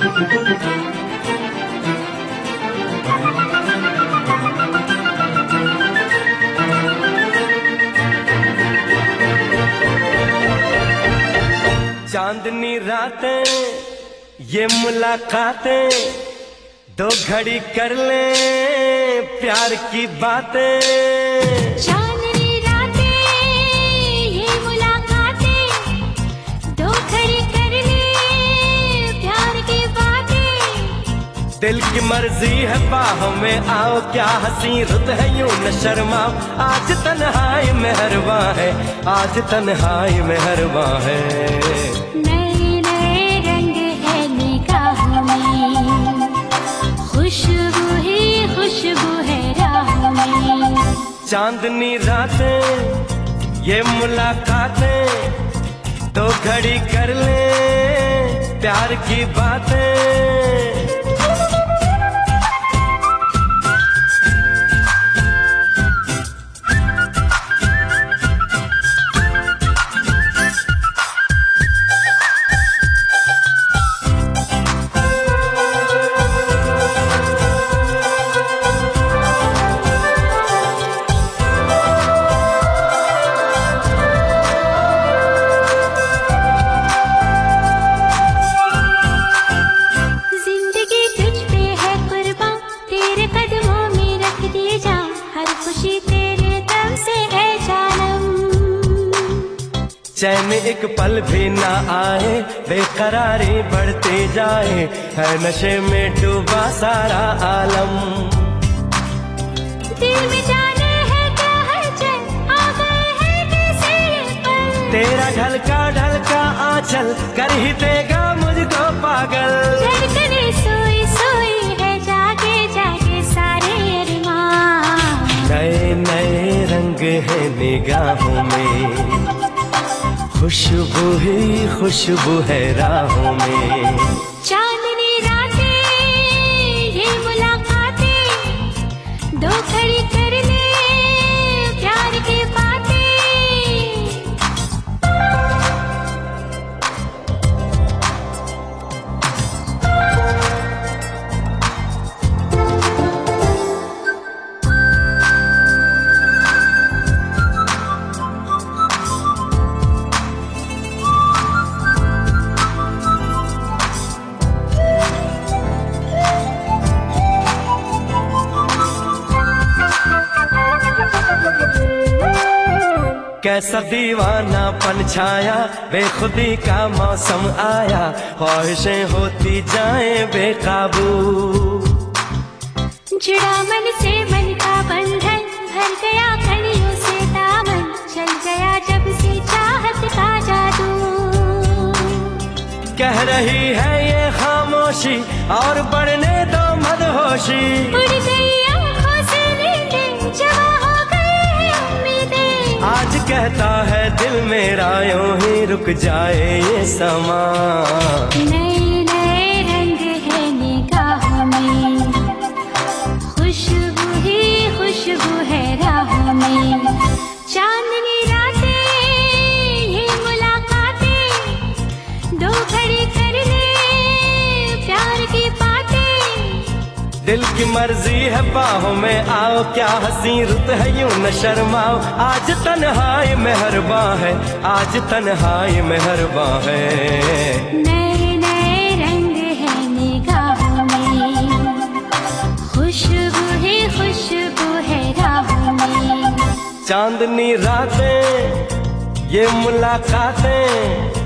चांदनी रातें ये मुलाकातें, दो घड़ी कर ले प्यार की बातें। चांदनी रातें ये मुलाकातें, दो घड़ी कर ले प्यार की बातें। दिल की मर्जी है बाहों में आओ, क्या हंसी रुत है यूं न शर्माओ। आज तन्हाई मेहरबां है, आज तन्हाई मेहरबां है। चांदनी रातें ये मुलाकातें, दो घड़ी कर ले प्यार की बातें। चैन एक पल भी ना आए, बेकरारी बढ़ती जाए, है नशे में डूबा सारा आलम। दिल में जाने है क्या हलचल, आ गए हैं कैसे ये पल। तेरा ढलका ढलका आंचल कर ही देगा मुझको पागल। धड़कने सोई सोई है जागे जागे सारे अरमान। नए नए रंग है निगाहों में, खुशबू ही खुशबू है राहों में। चांदनी रातें ये मुलाकातें, दो घड़ी कर ले प्यार की बातें। कैसा दीवानापन छाया, बेखुदी का मौसम आया, ख्वाहिशें होती जाएं बेकाबू। जुड़ा मन से मन का बंधन, भर गया कलियों से दामन, चल गया जब से चाहत का जादू। कह रही है ये खामोशी और बढ़ने दो मदहोशी। उड़ गई आँखों से नींदें, जवां हो गई है उम्मीदें। आज कहता है दिल मेरा यूं ही रुक जाए ये समा। नए नए रंग है निगाहों में, खुशबू ही खुशबू है राहों में। चांदनी रातें ये मुलाकातें, दो घड़ी कर ले प्यार की बातें। दिल की मर्जी है बाहों में आओ, क्या हंसी रुत है यूं न शर्माओ। आज तन्हाई मेहरबां है, आज तन्हाई मेहरबां है। नए नए रंग है निगाहों में, खुशबू ही खुशबू है राहों में। चांदनी रातें ये मुलाकातें,